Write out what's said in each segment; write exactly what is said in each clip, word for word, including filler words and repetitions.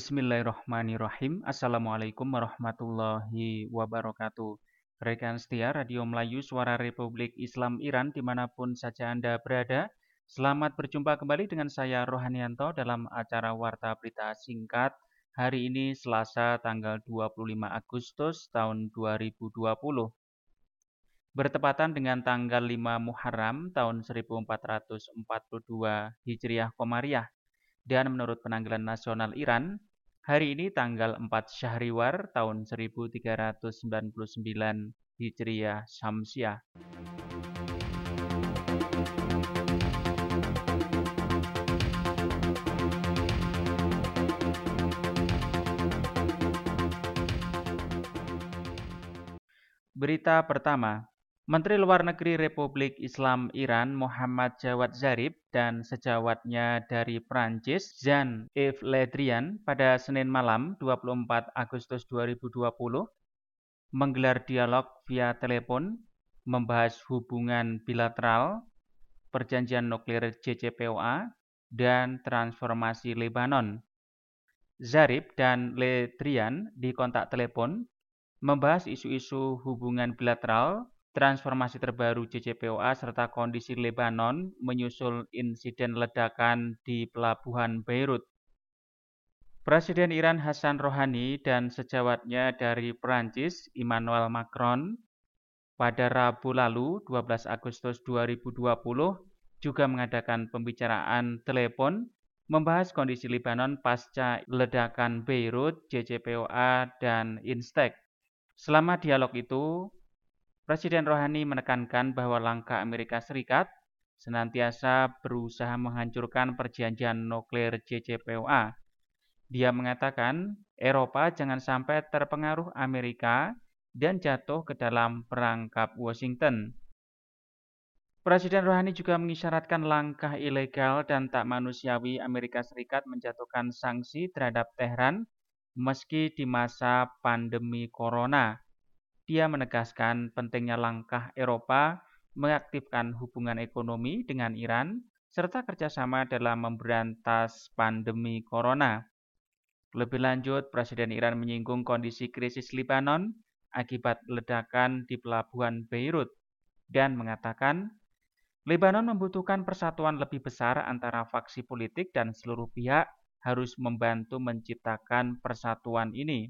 Bismillahirrahmanirrahim. Assalamualaikum warahmatullahi wabarakatuh. Rekan setia Radio Melayu Suara Republik Islam Iran dimanapun saja Anda berada. Selamat berjumpa kembali dengan saya Rohanianto dalam acara Warta Berita Singkat. Hari ini Selasa tanggal dua puluh lima Agustus tahun dua ribu dua puluh. Bertepatan dengan tanggal lima Muharram tahun seribu empat ratus empat puluh dua Hijriah Komariah. Dan menurut penanggalan nasional Iran, hari ini tanggal empat Syahriwar tahun seribu tiga ratus sembilan puluh sembilan Hijriah Syamsiah. Berita pertama, Menteri Luar Negeri Republik Islam Iran Muhammad Jawad Zarif dan sejawatnya dari Prancis Jean-Yves Le Drian pada Senin malam dua puluh empat Agustus dua ribu dua puluh menggelar dialog via telepon membahas hubungan bilateral, perjanjian nuklir J C P O A, dan transformasi Lebanon. Zarif dan Le Drian di kontak telepon membahas isu-isu hubungan bilateral, transformasi terbaru J C P O A, serta kondisi Lebanon menyusul insiden ledakan di pelabuhan Beirut. Presiden Iran Hassan Rouhani dan sejawatnya dari Prancis Emmanuel Macron pada Rabu lalu dua belas Agustus dua ribu dua puluh juga mengadakan pembicaraan telepon membahas kondisi Lebanon pasca ledakan Beirut, J C P O A, dan Instek. Selama dialog itu, Presiden Rouhani menekankan bahwa langkah Amerika Serikat senantiasa berusaha menghancurkan perjanjian nuklir J C P O A. Dia mengatakan, Eropa jangan sampai terpengaruh Amerika dan jatuh ke dalam perangkap Washington. Presiden Rouhani juga mengisyaratkan langkah ilegal dan tak manusiawi Amerika Serikat menjatuhkan sanksi terhadap Tehran meski di masa pandemi corona. Dia menegaskan pentingnya langkah Eropa mengaktifkan hubungan ekonomi dengan Iran serta kerjasama dalam memberantas pandemi corona. Lebih lanjut, Presiden Iran menyinggung kondisi krisis Lebanon akibat ledakan di pelabuhan Beirut dan mengatakan, Lebanon membutuhkan persatuan lebih besar antara faksi politik dan seluruh pihak harus membantu menciptakan persatuan ini.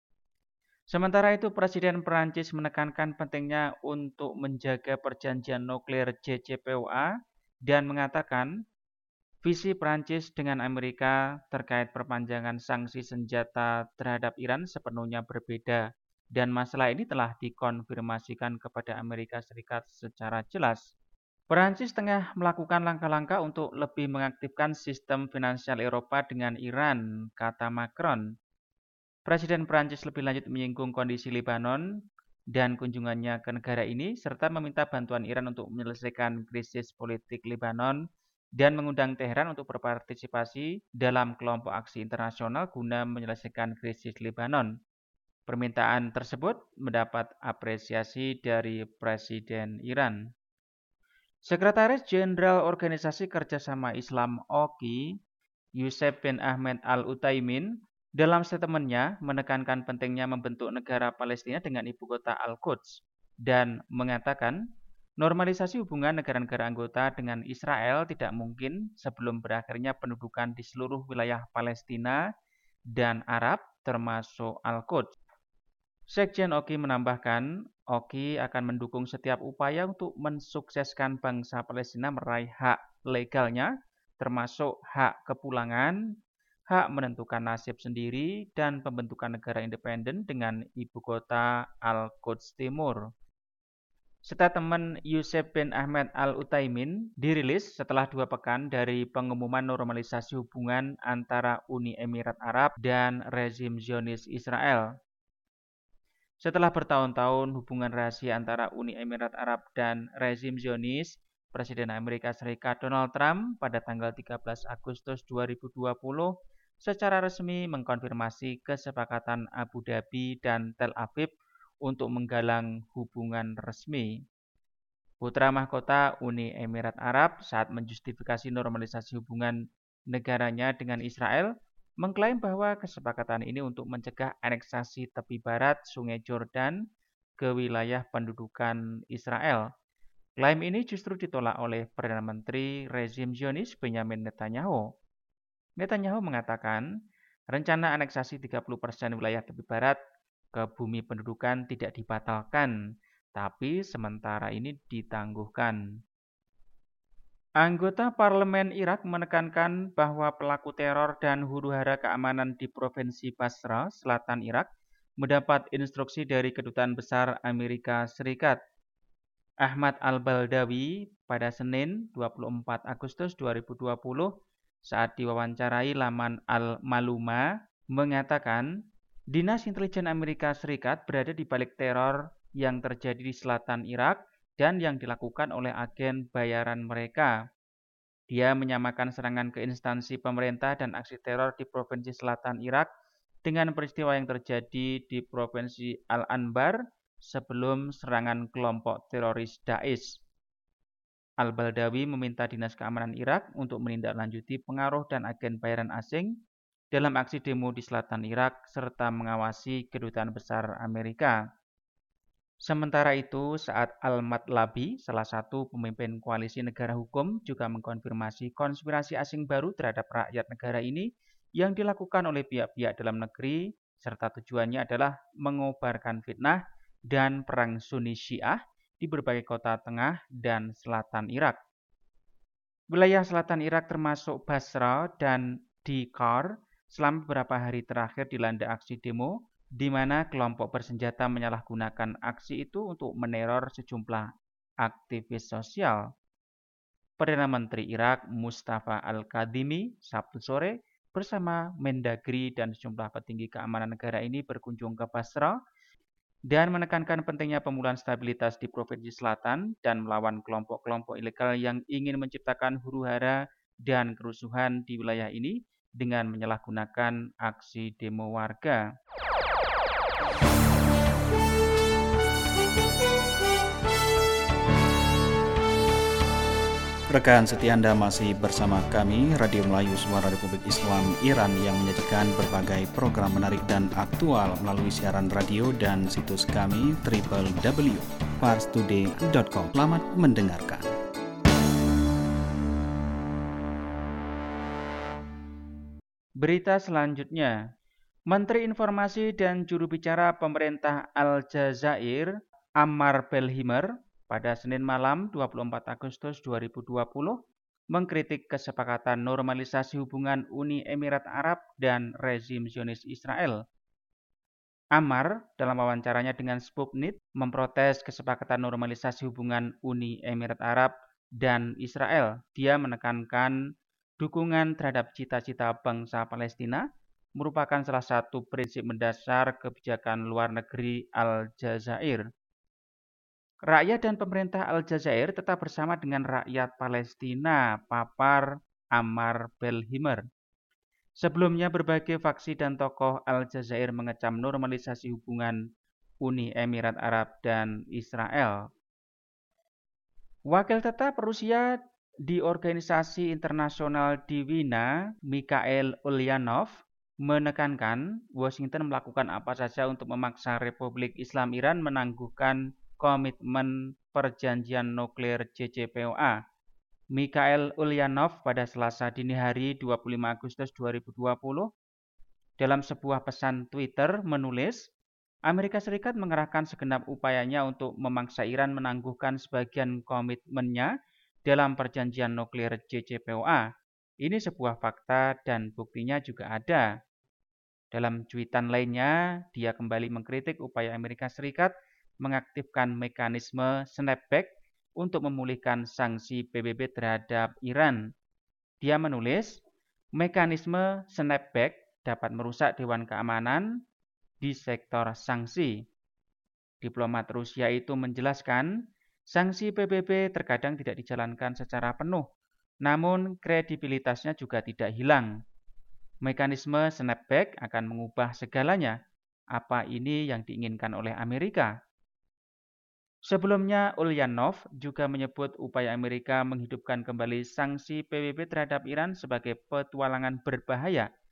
Sementara itu, Presiden Perancis menekankan pentingnya untuk menjaga perjanjian nuklir J C P O A dan mengatakan visi Perancis dengan Amerika terkait perpanjangan sanksi senjata terhadap Iran sepenuhnya berbeda dan masalah ini telah dikonfirmasikan kepada Amerika Serikat secara jelas. Perancis tengah melakukan langkah-langkah untuk lebih mengaktifkan sistem finansial Eropa dengan Iran, kata Macron. Presiden Perancis lebih lanjut menyinggung kondisi Lebanon dan kunjungannya ke negara ini, serta meminta bantuan Iran untuk menyelesaikan krisis politik Lebanon dan mengundang Teheran untuk berpartisipasi dalam kelompok aksi internasional guna menyelesaikan krisis Lebanon. Permintaan tersebut mendapat apresiasi dari Presiden Iran. Sekretaris Jenderal Organisasi Kerjasama Islam O K I, Youssef bin Ahmed Al-Utsaimin, dalam statementnya menekankan pentingnya membentuk negara Palestina dengan ibu kota Al-Quds dan mengatakan normalisasi hubungan negara-negara anggota dengan Israel tidak mungkin sebelum berakhirnya pendudukan di seluruh wilayah Palestina dan Arab termasuk Al-Quds. Sekjen O K I menambahkan, O K I akan mendukung setiap upaya untuk mensukseskan bangsa Palestina meraih hak legalnya, termasuk hak kepulangan, hak menentukan nasib sendiri, dan pembentukan negara independen dengan ibu kota Al-Quds Timur. Statement Youssef bin Ahmed Al-Utsaimin dirilis setelah dua pekan dari pengumuman normalisasi hubungan antara Uni Emirat Arab dan rezim Zionis Israel. Setelah bertahun-tahun hubungan rahasia antara Uni Emirat Arab dan rezim Zionis, Presiden Amerika Serikat Donald Trump pada tanggal tiga belas Agustus dua ribu dua puluh secara resmi mengkonfirmasi kesepakatan Abu Dhabi dan Tel Aviv untuk menggalang hubungan resmi. Putra mahkota Uni Emirat Arab saat menjustifikasi normalisasi hubungan negaranya dengan Israel mengklaim bahwa kesepakatan ini untuk mencegah aneksasi tepi barat Sungai Jordan ke wilayah pendudukan Israel. Klaim ini justru ditolak oleh Perdana Menteri rezim Zionis Benjamin Netanyahu. Netanyahu mengatakan, rencana aneksasi tiga puluh persen wilayah tepi barat ke bumi pendudukan tidak dibatalkan, tapi sementara ini ditangguhkan. Anggota parlemen Irak menekankan bahwa pelaku teror dan huru-hara keamanan di Provinsi Basra, selatan Irak, mendapat instruksi dari Kedutaan Besar Amerika Serikat. Ahmad Al-Baldawi pada Senin dua puluh empat Agustus dua ribu dua puluh saat diwawancarai laman Al-Maluma mengatakan, Dinas Intelijen Amerika Serikat berada di balik teror yang terjadi di selatan Irak dan yang dilakukan oleh agen bayaran mereka. Dia menyamakan serangan ke instansi pemerintah dan aksi teror di Provinsi Selatan Irak dengan peristiwa yang terjadi di Provinsi Al-Anbar sebelum serangan kelompok teroris Daesh. Al-Baldawi meminta Dinas Keamanan Irak untuk menindaklanjuti pengaruh dan agen bayaran asing dalam aksi demo di selatan Irak serta mengawasi Kedutaan Besar Amerika. Sementara itu, saat Al-Matlabi, salah satu pemimpin koalisi negara hukum, juga mengkonfirmasi konspirasi asing baru terhadap rakyat negara ini yang dilakukan oleh pihak-pihak dalam negeri, serta tujuannya adalah mengobarkan fitnah dan perang Sunni Syiah di berbagai kota tengah dan selatan Irak. Wilayah selatan Irak termasuk Basra dan Dikar selama beberapa hari terakhir dilanda aksi demo, di mana kelompok bersenjata menyalahgunakan aksi itu untuk meneror sejumlah aktivis sosial. Perdana Menteri Irak Mustafa Al-Kadhimi Sabtu sore bersama Mendagri dan sejumlah petinggi keamanan negara ini berkunjung ke Basra dan menekankan pentingnya pemulihan stabilitas di Provinsi Selatan dan melawan kelompok-kelompok ilegal yang ingin menciptakan huru-hara dan kerusuhan di wilayah ini dengan menyalahgunakan aksi demo warga. Rekan setia Anda masih bersama kami, Radio Melayu Suara Republik Islam Iran yang menyajikan berbagai program menarik dan aktual melalui siaran radio dan situs kami w w w titik pars today titik com. Selamat mendengarkan. Berita selanjutnya, Menteri Informasi dan Juru Bicara Pemerintah Aljazair, Ammar Belhimer, pada Senin malam dua puluh empat Agustus dua ribu dua puluh mengkritik kesepakatan normalisasi hubungan Uni Emirat Arab dan rezim Zionis Israel. Ammar dalam wawancaranya dengan Sputnik memprotes kesepakatan normalisasi hubungan Uni Emirat Arab dan Israel. Dia menekankan dukungan terhadap cita-cita bangsa Palestina merupakan salah satu prinsip mendasar kebijakan luar negeri Aljazair. Rakyat dan pemerintah Aljazair tetap bersama dengan rakyat Palestina, papar Ammar Belhimer. Sebelumnya berbagai faksi dan tokoh Aljazair mengecam normalisasi hubungan Uni Emirat Arab dan Israel. Wakil tetap Rusia di Organisasi Internasional di Wina, Mikhail Ulyanov, menekankan Washington melakukan apa saja untuk memaksa Republik Islam Iran menangguhkan komitmen perjanjian nuklir J C P O A. Mikhail Ulyanov pada Selasa dini hari dua puluh lima Agustus dua ribu dua puluh dalam sebuah pesan Twitter menulis, Amerika Serikat mengerahkan segenap upayanya untuk memaksa Iran menangguhkan sebagian komitmennya dalam perjanjian nuklir J C P O A. Ini sebuah fakta dan buktinya juga ada. Dalam cuitan lainnya, dia kembali mengkritik upaya Amerika Serikat mengaktifkan mekanisme snapback untuk memulihkan sanksi P B B terhadap Iran. Dia menulis, mekanisme snapback dapat merusak Dewan Keamanan di sektor sanksi. Diplomat Rusia itu menjelaskan, sanksi P B B terkadang tidak dijalankan secara penuh, namun kredibilitasnya juga tidak hilang. Mekanisme snapback akan mengubah segalanya. Apa ini yang diinginkan oleh Amerika? Sebelumnya, Ulyanov juga menyebut upaya Amerika menghidupkan kembali sanksi P B B terhadap Iran sebagai petualangan berbahaya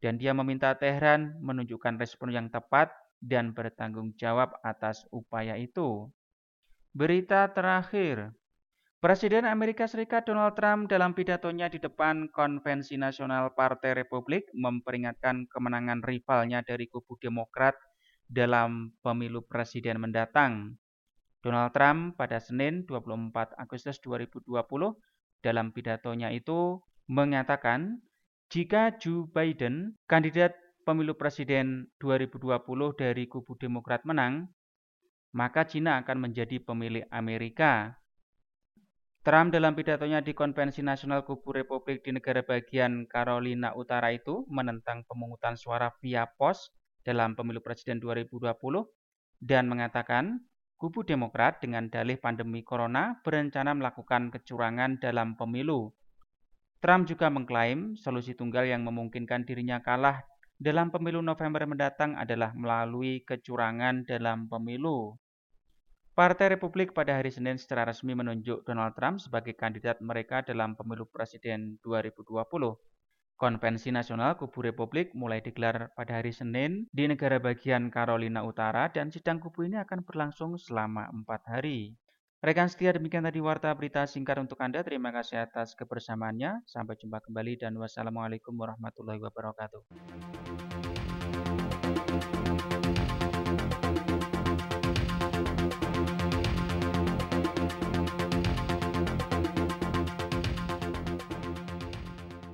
dan dia meminta Teheran menunjukkan respon yang tepat dan bertanggung jawab atas upaya itu. Berita terakhir, Presiden Amerika Serikat Donald Trump dalam pidatonya di depan Konvensi Nasional Partai Republik memperingatkan kemenangan rivalnya dari kubu Demokrat dalam pemilu presiden mendatang. Donald Trump pada Senin dua puluh empat Agustus dua ribu dua puluh dalam pidatonya itu mengatakan jika Joe Biden, kandidat pemilu presiden dua ribu dua puluh dari kubu Demokrat menang, maka Cina akan menjadi pemilik Amerika. Trump dalam pidatonya di Konvensi Nasional Kubu Republik di negara bagian Carolina Utara itu menentang pemungutan suara via pos dalam pemilu presiden dua ribu dua puluh dan mengatakan kubu Demokrat dengan dalih pandemi corona berencana melakukan kecurangan dalam pemilu. Trump juga mengklaim solusi tunggal yang memungkinkan dirinya kalah dalam pemilu November mendatang adalah melalui kecurangan dalam pemilu. Partai Republik pada hari Senin secara resmi menunjuk Donald Trump sebagai kandidat mereka dalam pemilu presiden dua ribu dua puluh. Konvensi Nasional Kubu Republik mulai digelar pada hari Senin di negara bagian Carolina Utara dan sidang kubu ini akan berlangsung selama empat hari. Rekan setia, demikian tadi warta berita singkat untuk Anda. Terima kasih atas kebersamaannya. Sampai jumpa kembali dan wassalamualaikum warahmatullahi wabarakatuh.